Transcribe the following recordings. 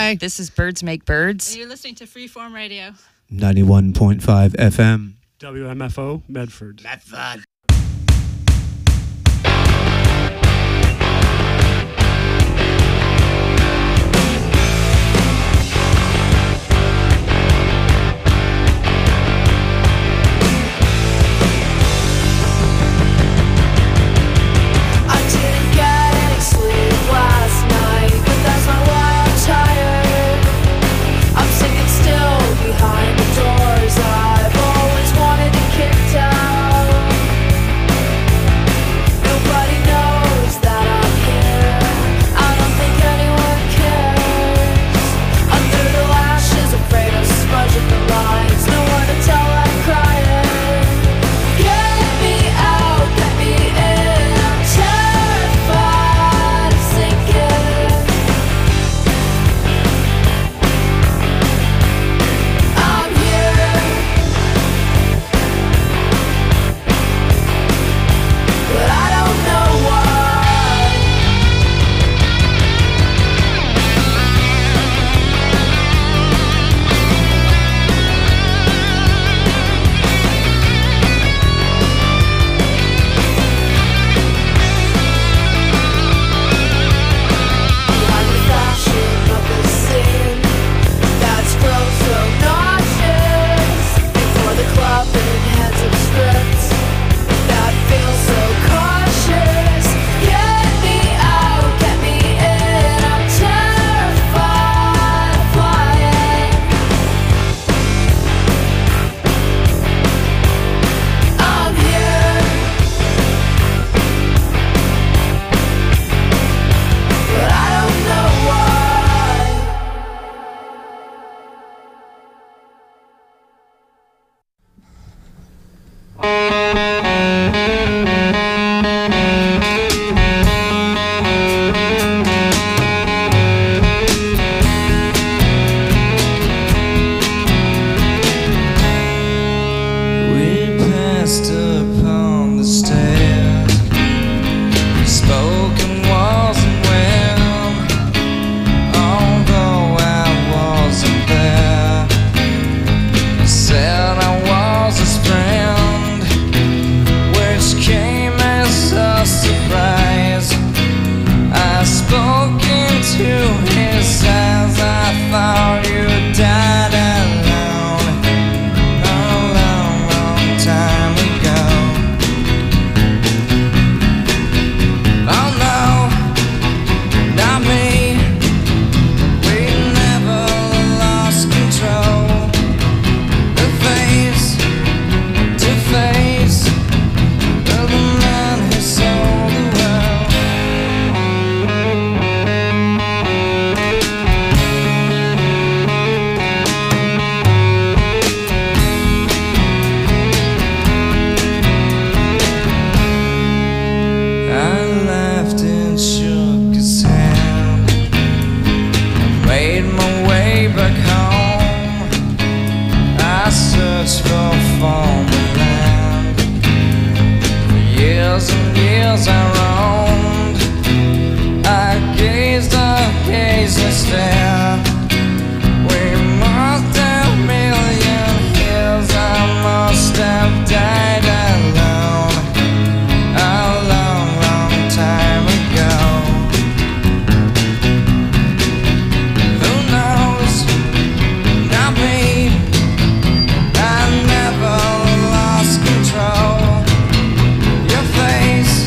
Hi. This is Birds Make Birds. And you're listening to Freeform Radio. 91.5 FM. WMFO, Medford. Medford. Behind the doors I've always wanted to kick down.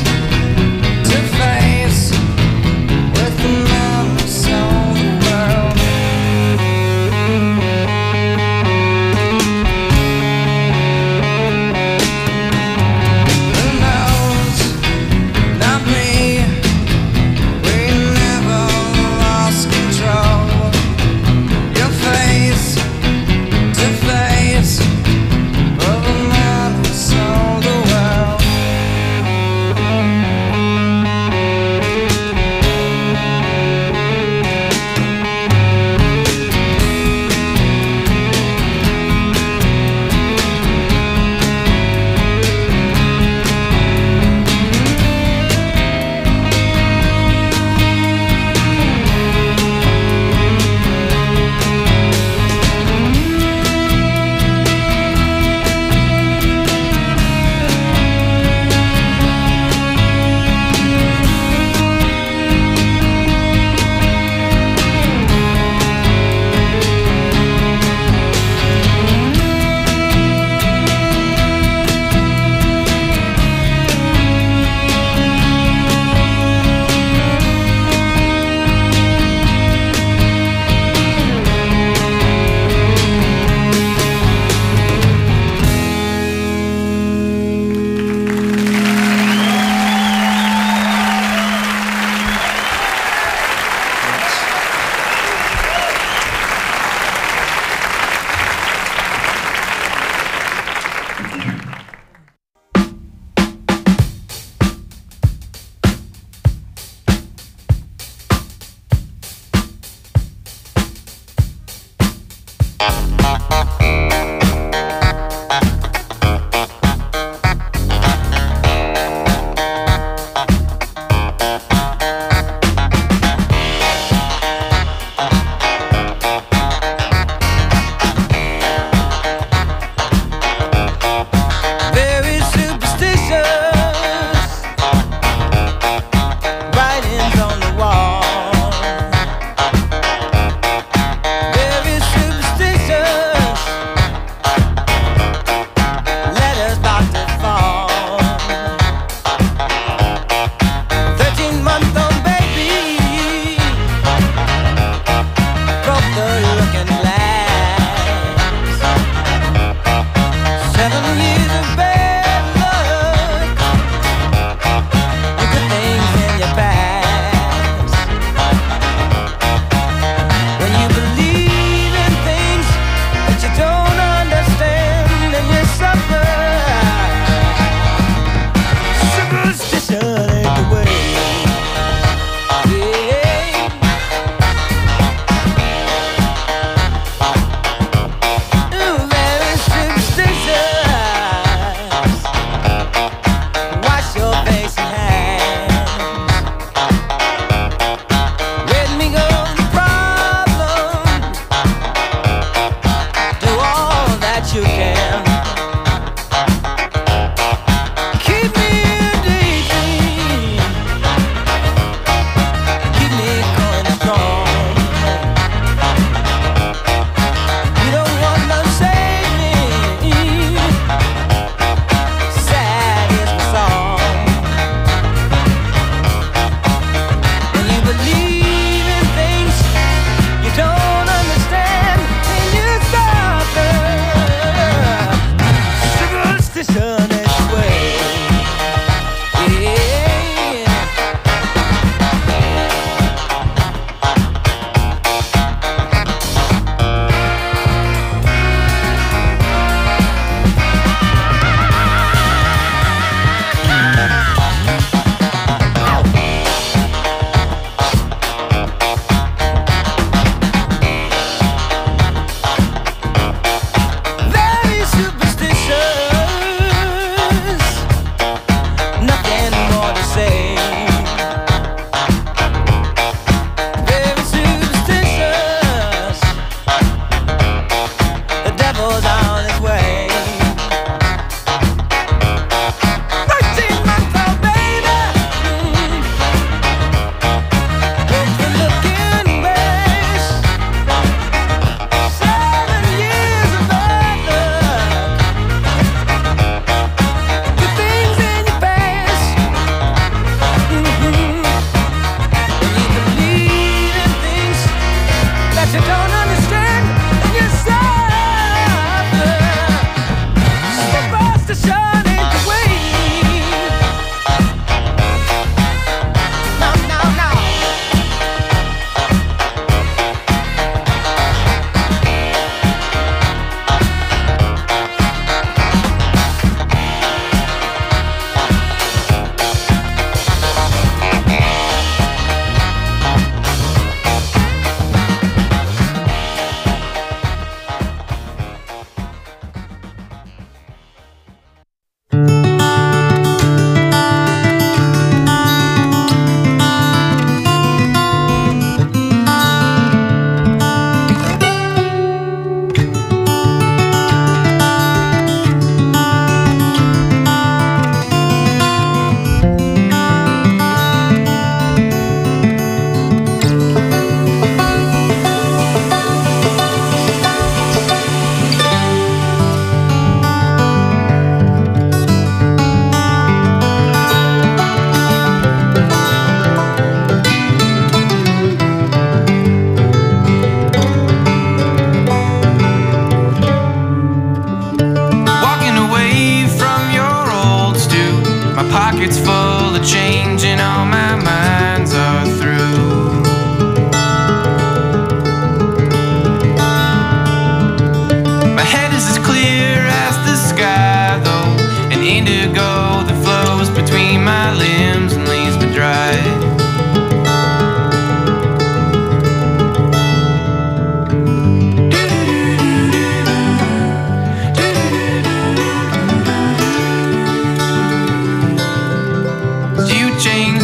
With the man who sold the world.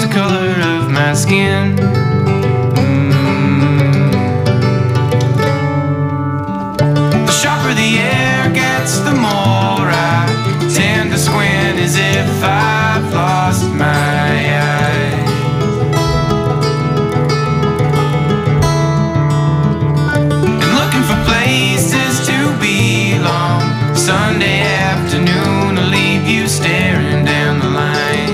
the color of my skin. The sharper the air gets, the more I tend to squint, as if I've lost my eyes. And looking for places to belong. Sunday afternoon will leave you staring down the line.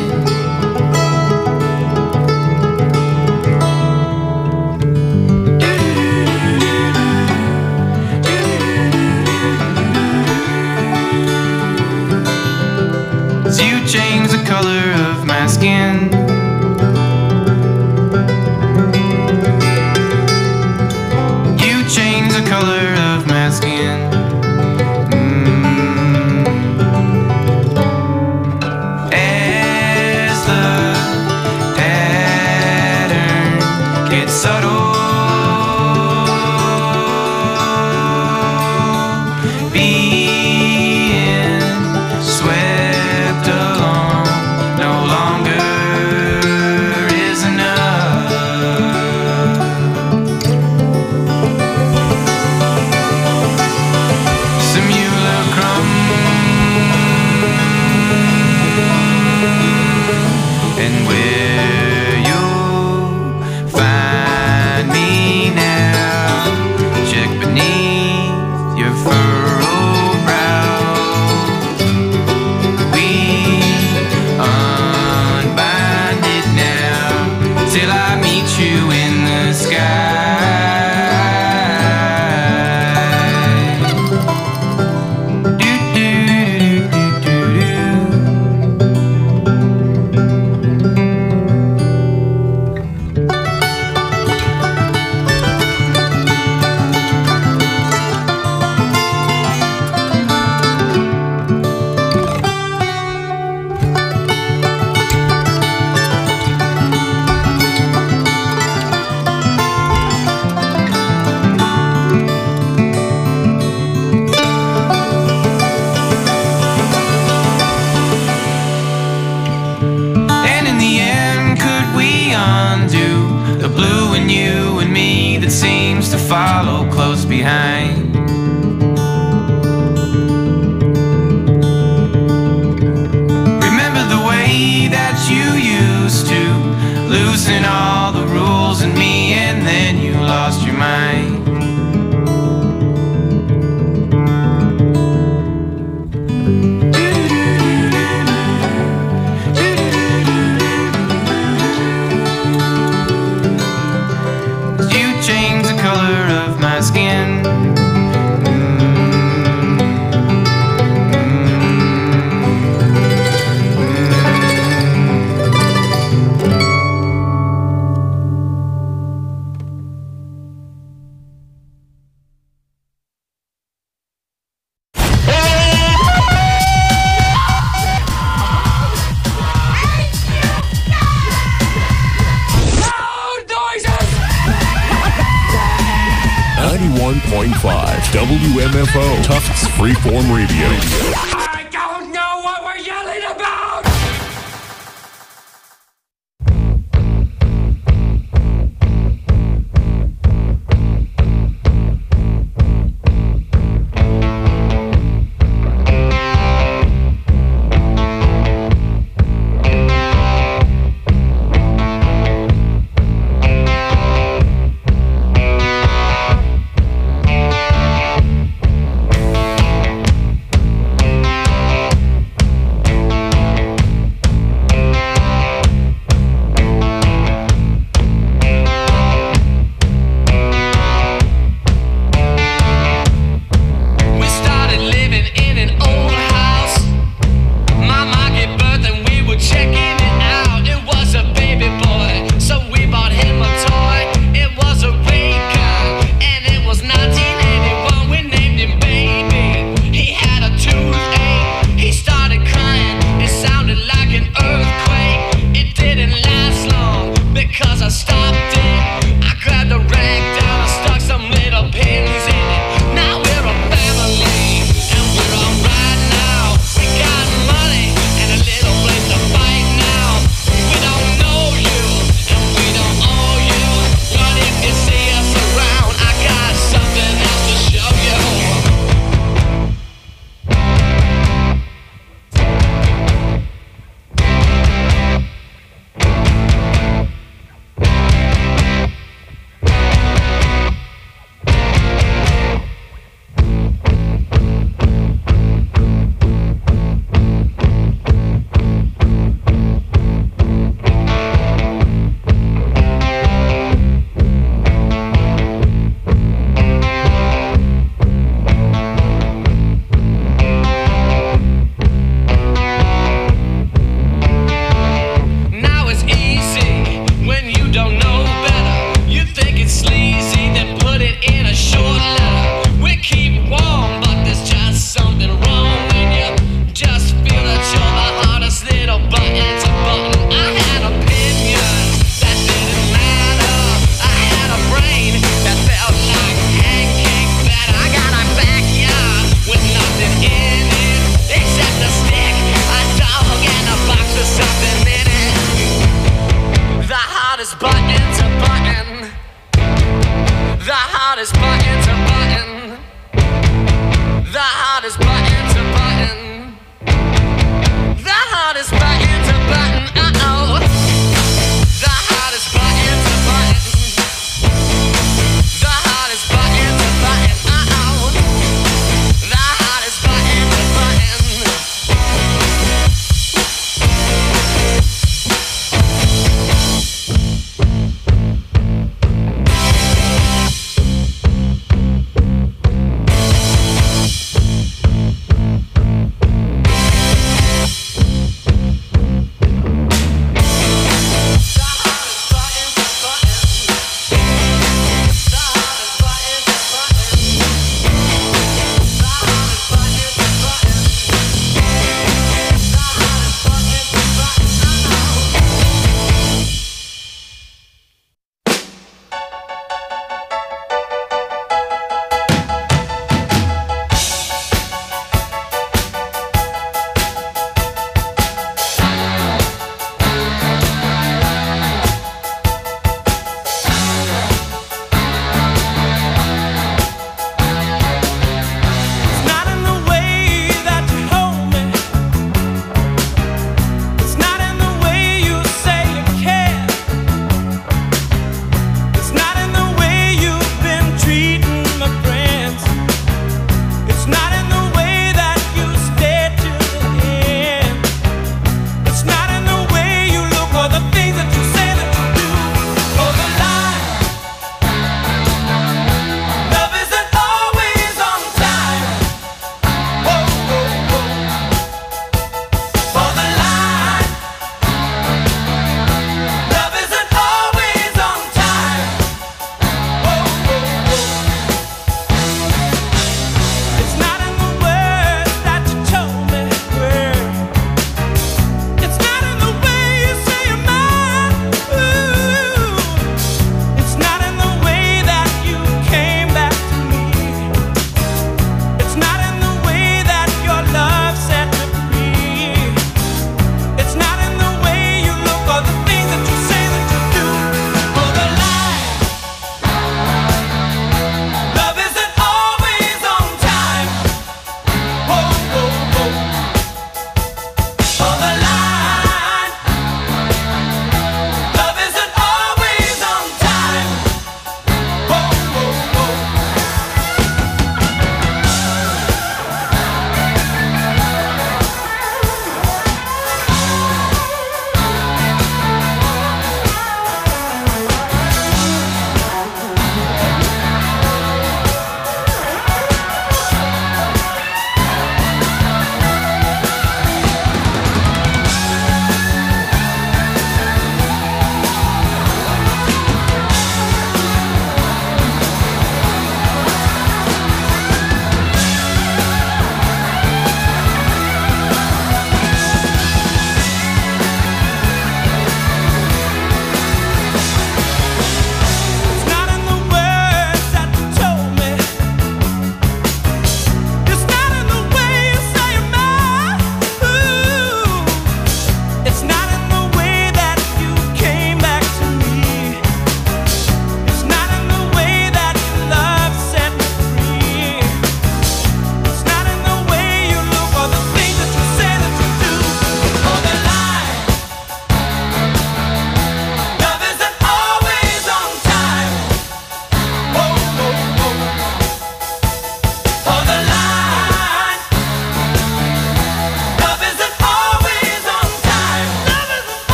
As you change the color of my skin, you change the color of my skin. As the pattern gets subtle, being swept along no longer is enough. Simulacrum, and where you'll find me now, check beneath your furrowed brow. We unbind it now till I meet you in the sky. Do, do, do, do, do, and in the end, could we undo the blue in you and me that seems to follow close behind? Remember the way that you used to loosen all the rules in me, and then you lost your mind. You change the color of my skin. WMFO, Tufts Freeform Radio. I don't know what we're yelling about!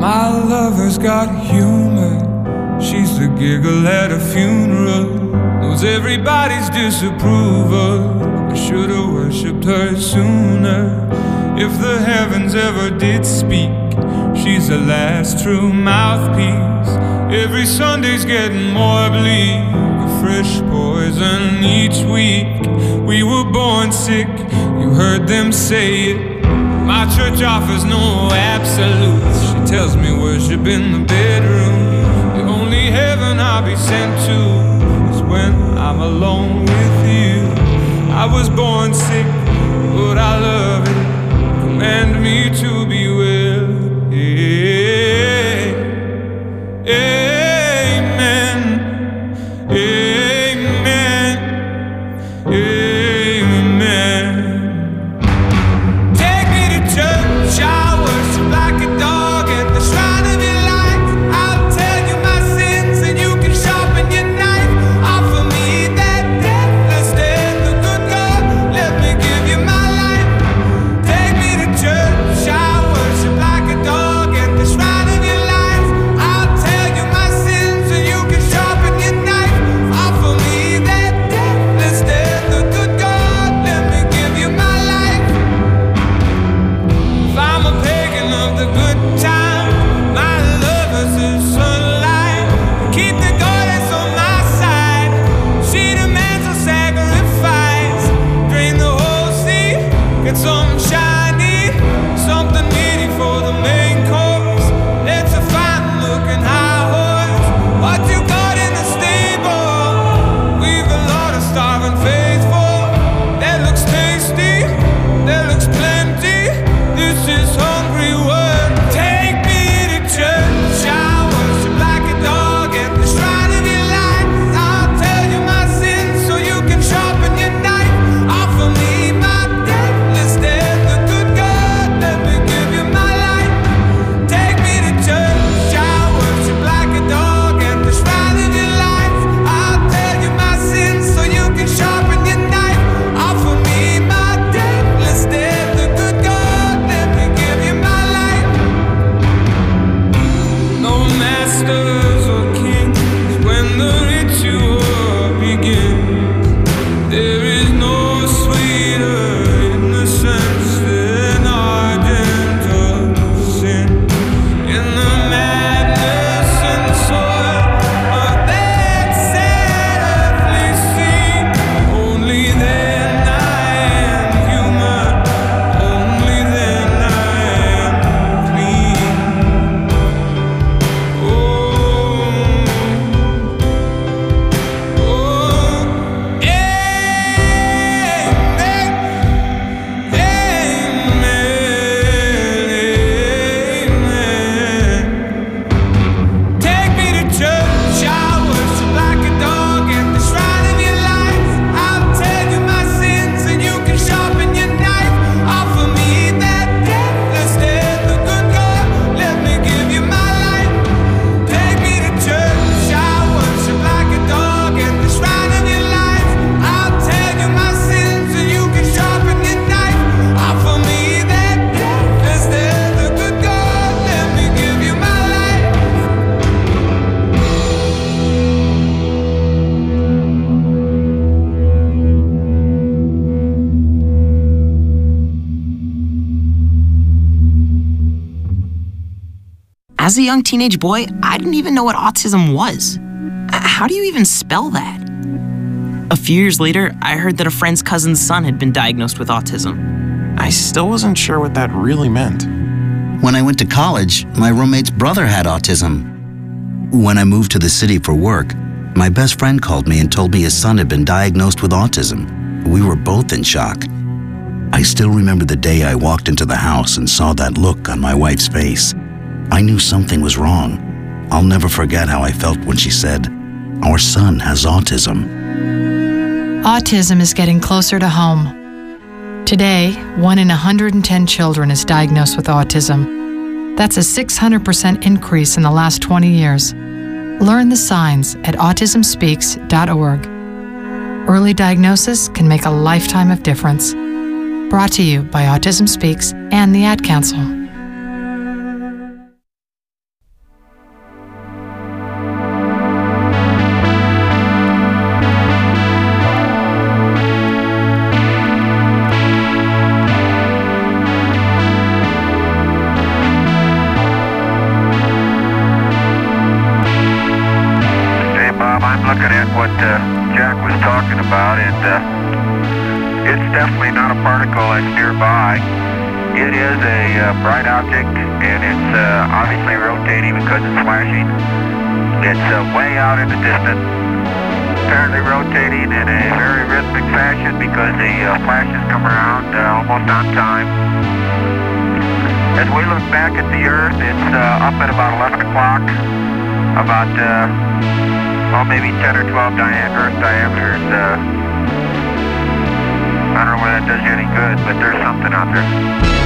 My lover's got humor. She's the giggle at a funeral. Knows everybody's disapproval. I should've worshipped her sooner. If the heavens ever did speak, she's the last true mouthpiece. Every Sunday's getting more bleak, a fresh poison each week. We were born sick, you heard them say it. My church offers no absolutes. She tells me worship in the bedroom. The only heaven I'll be sent to is when I'm alone with you. I was born sick, but I love it. Command me to be well. Amen. Amen. Amen. Take me to church, I worship like a dog at the shrine of your light. I'll tell you my sins and you can sharpen your knife. Offer me that deathless death, the good God, let me give you my life. Take me to church, I worship like a dog at the shrine of your life. I'll tell you my sins and you can sharpen your knife. Offer me that deathless death, the good God, let me give you my life. If I'm a pagan of the good time, my lover's the sunlight. Keep the goddess on my side. She demands a sacrifice. Drain the whole sea, get something shiny, something meaty for the main course. Let's a fine looking high horse. What you got in the stable? We've a lot of starving faithful. That looks tasty, that looks plenty. This is hungry work. Take me to church, I worship like a dog at the shrine of your light. I'll tell you my sins so you can sharpen your knife. Offer me my deathless death, the good God, let me give you my life. Take me to church, I worship like a dog at the shrine of your light. I'll tell you my sins so you can sharpen your knife. Offer me my deathless death, the good God, let me give you my life. No masters or kings when the ritual begins. There is no sweeter innocence than ardent of sin. In the madness and soil of that sad earthly scene, only then I am human, only then I am clean. Oh, amen. Take me to church, I worship like a dog at the shrine of your life. I'll tell you my sins and you can sharpen your knife. Offer me that deathless death, the good God, let me give you my life. Take me to church, I worship like a dog at the shrine of your life. I'll tell you my sins and you can sharpen your knife. Offer me that deathless death, the good God, let me give you my life. As a young teenage boy, I didn't even know what autism was. How do you even spell that? A few years later, I heard that a friend's cousin's son had been diagnosed with autism. I still wasn't sure what that really meant. When I went to college, my roommate's brother had autism. When I moved to the city for work, my best friend called me and told me his son had been diagnosed with autism. We were both in shock. I still remember the day I walked into the house and saw that look on my wife's face. I knew something was wrong. I'll never forget how I felt when she said, "Our son has autism." Autism is getting closer to home. Today, 1 in 110 children is diagnosed with autism. That's a 600% increase in the last 20 years. Learn the signs at autismspeaks.org. Early diagnosis can make a lifetime of difference. Brought to you by Autism Speaks and the Ad Council. what Jack was talking about, and it's definitely not a particle that's nearby. It is a bright object, and it's obviously rotating because it's flashing. It's way out in the distance, apparently rotating in a very rhythmic fashion because the flashes come around almost on time. As we look back at the Earth, it's up at about 11 o'clock, about maybe 10 or 12 Earth diameters. I don't know whether that does you any good, but there's something out there.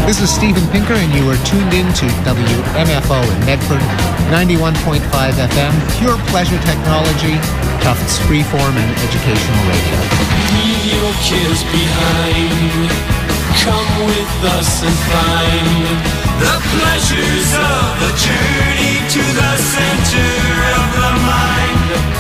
This is Steven Pinker, and you are tuned in to WMFO in Medford, 91.5 FM, pure pleasure technology, Tufts freeform and educational radio. Leave your cares behind. Come with us and find the pleasures of the journey to the center of the mind.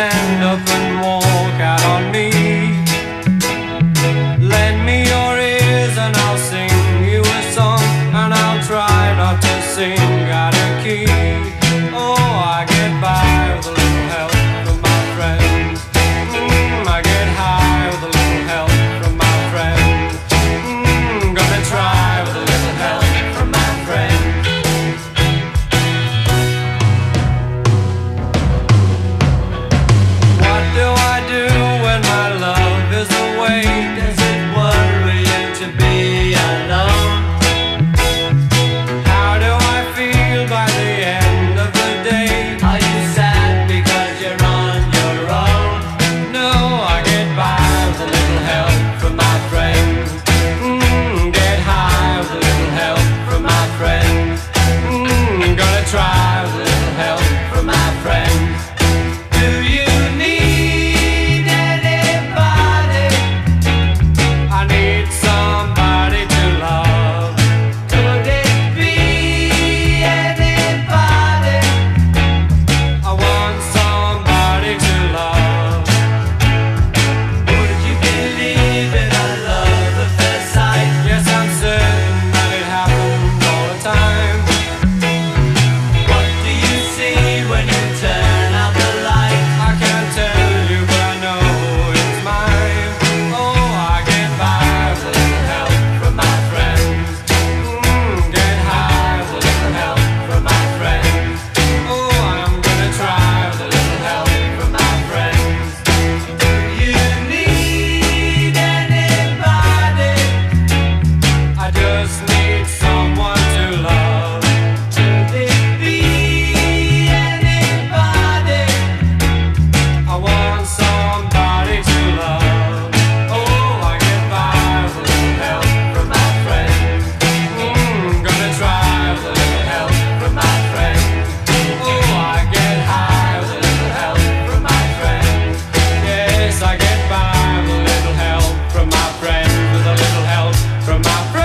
stand up and walk out on me. Lend me your ears and I'll sing you a song, and I'll try not to sing out of key. Oh, I get by with a little help from my friends. I get high with a little help from my friends. Gonna try with a little help from my friends. What do I do when my love is away? Does it worry you to be alone? How do I feel by the end of the day? Are you sad because you're on your own? No, I get by with a little help from my friends. Get high with a little help from my friends. Gonna try with a little help from my friends. Do you need anybody? I need somebody to love. Could it be anybody? I want somebody to love. Would you believe in a love at first sight? Yes, I'm certain that it happens all the time. What do you see when you turn out the light? I can't tell you, but I know it's mine. Oh, I get by with a little help from my friends. Get high with a little help from my friends. Oh, I'm gonna try with a little help from my friends. Do you need anybody? I just need someone to love. Could it be anybody? I want somebody to love. Oh, I get by with a little help from my friends. Gonna try with a little help from my friends. Oh, I get high with a little help from my friends. Yes, I get by with a little help from my friends. With a little help from my friends.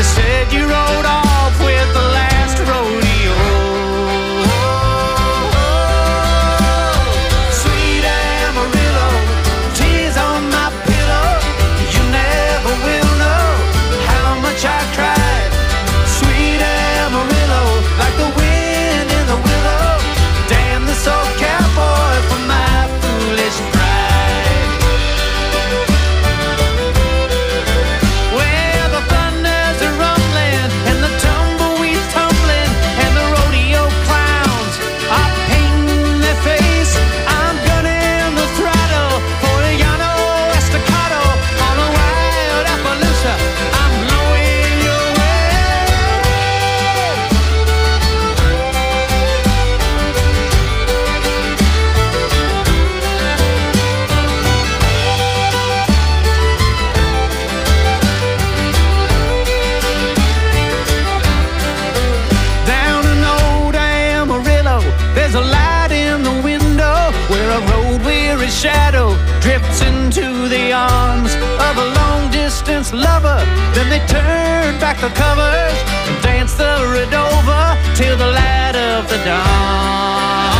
They said you rode off with the last rodeo. Sweet Amarillo, tears on my pillow. You never will know how much I cried. Sweet Amarillo, like the wind in the willow. Damn this old cowboy for my foolish pride. Well, the thunders are rumbling and the tumbleweeds tumbling and the rodeo clowns are painting their face. I'm gunning the throttle for a Llano Estacado on a wild Appaloosa. I'm blowing your way. Down in old Amarillo, there's a light in the window where a road-weary shadow drifts into the arms of a long-distance lover. Then they turn back the covers and dance the Redova till the light of the dawn.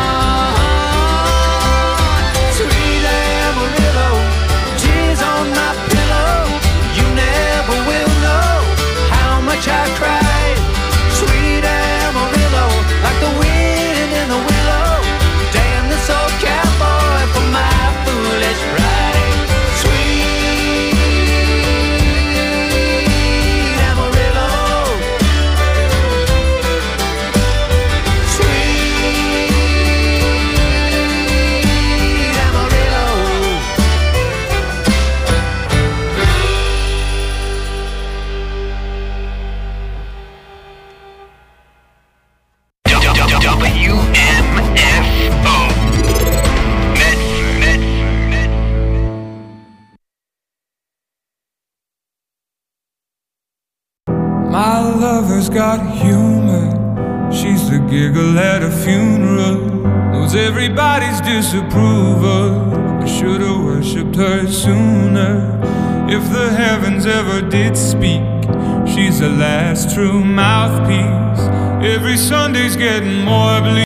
Sweet Amarillo, tears on my pillow. You never will know how much I cried. Sweet Amarillo, like the wind in the willow. Damn this old cowboy for my foolish pride. Sweet Amarillo, sweet Amarillo. WMFO. My lover's got humor. She's the giggle at a funeral. Knows everybody's disapproval. I should've worshipped her sooner. If the heavens ever did speak, she's the last true mouthpiece. Every Sunday's getting more bleak.